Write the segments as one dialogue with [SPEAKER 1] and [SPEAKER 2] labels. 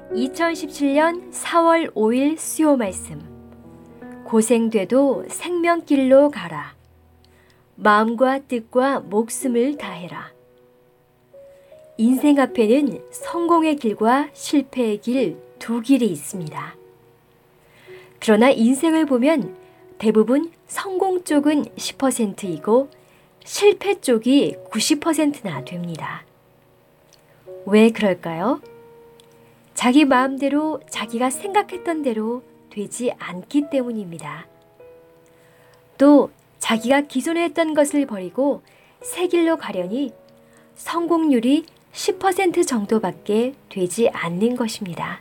[SPEAKER 1] 2017년 4월 5일 수요 말씀. 고생돼도 생명길로 가라. 마음과 뜻과 목숨을 다해라. 인생 앞에는 성공의 길과 실패의 길 두 길이 있습니다. 그러나 인생을 보면 대부분 성공 쪽은 10%이고 실패 쪽이 90%나 됩니다. 왜 그럴까요? 자기 마음대로 자기가 생각했던 대로 되지 않기 때문입니다. 또 자기가 기존에 했던 것을 버리고 새 길로 가려니 성공률이 10% 정도밖에 되지 않는 것입니다.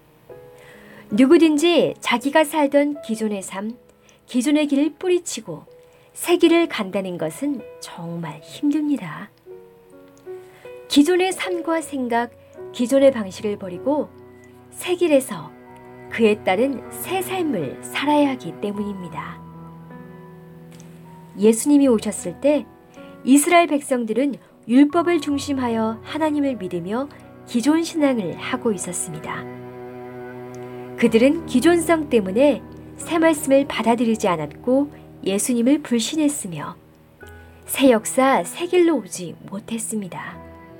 [SPEAKER 1] 누구든지 자기가 살던 기존의 삶, 기존의 길을 뿌리치고 새 길을 간다는 것은 정말 힘듭니다. 기존의 삶과 생각, 기존의 방식을 버리고 새 길에서 그에 따른 새 삶을 살아야 하기 때문입니다. 예수님이 오셨을 때 이스라엘 백성들은 율법을 중심하여 하나님을 믿으며 기존 신앙을 하고 있었습니다. 그들은 기존성 때문에 새 말씀을 받아들이지 않았고 예수님을 불신했으며 새 역사, 새 길로 오지 못했습니다.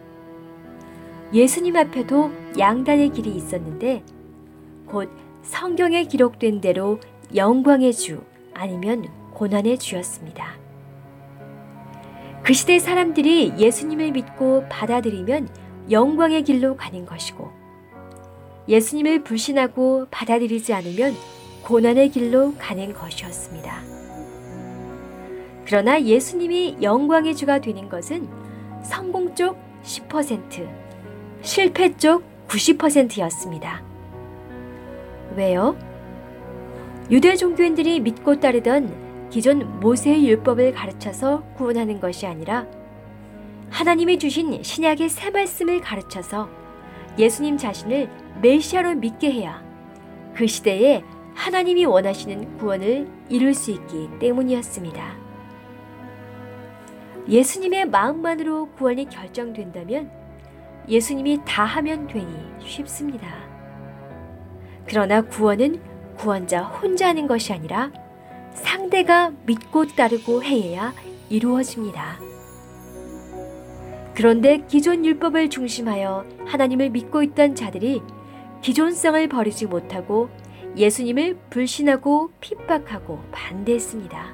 [SPEAKER 1] 예수님 앞에도 양단의 길이 있었는데 곧 성경에 기록된 대로 영광의 주 아니면 고난의 주였습니다. 그 시대 사람들이 예수님을 믿고 받아들이면 영광의 길로 가는 것이고 예수님을 불신하고 받아들이지 않으면 고난의 길로 가는 것이었습니다. 그러나 예수님이 영광의 주가 되는 것은 성공 쪽 10%, 실패 쪽 90%였습니다. 왜요? 유대 종교인들이 믿고 따르던 기존 모세의 율법을 가르쳐서 구원하는 것이 아니라 하나님이 주신 신약의 새 말씀을 가르쳐서 예수님 자신을 메시아로 믿게 해야 그 시대에 하나님이 원하시는 구원을 이룰 수 있기 때문이었습니다. 예수님의 마음만으로 구원이 결정된다면 예수님이 다 하면 되니 쉽습니다. 그러나 구원은 구원자 혼자 하는 것이 아니라 상대가 믿고 따르고 해야 이루어집니다. 그런데 기존 율법을 중심하여 하나님을 믿고 있던 자들이 기존성을 버리지 못하고 예수님을 불신하고 핍박하고 반대했습니다.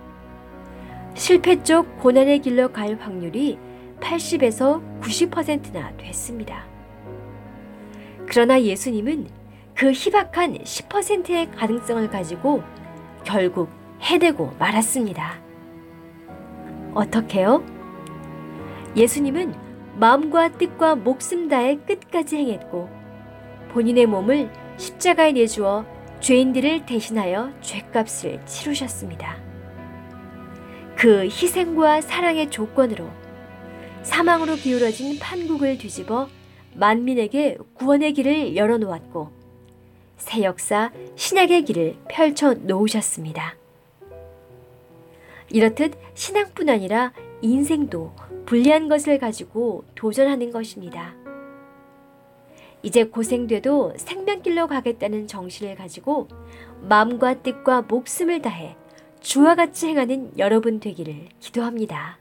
[SPEAKER 1] 실패 쪽 고난의 길로 갈 확률이 80에서 90%나 됐습니다. 그러나 예수님은 그 희박한 10%의 가능성을 가지고 결국 해내고 말았습니다. 어떻게요? 예수님은 마음과 뜻과 목숨 다해 끝까지 행했고 본인의 몸을 십자가에 내주어 죄인들을 대신하여 죄값을 치르셨습니다. 그 희생과 사랑의 조건으로 사망으로 기울어진 판국을 뒤집어 만민에게 구원의 길을 열어놓았고 새 역사 신약의 길을 펼쳐 놓으셨습니다. 이렇듯 신앙뿐 아니라 인생도 불리한 것을 가지고 도전하는 것입니다. 이제 고생돼도 생명길로 가겠다는 정신을 가지고 마음과 뜻과 목숨을 다해 주와 같이 행하는 여러분 되기를 기도합니다.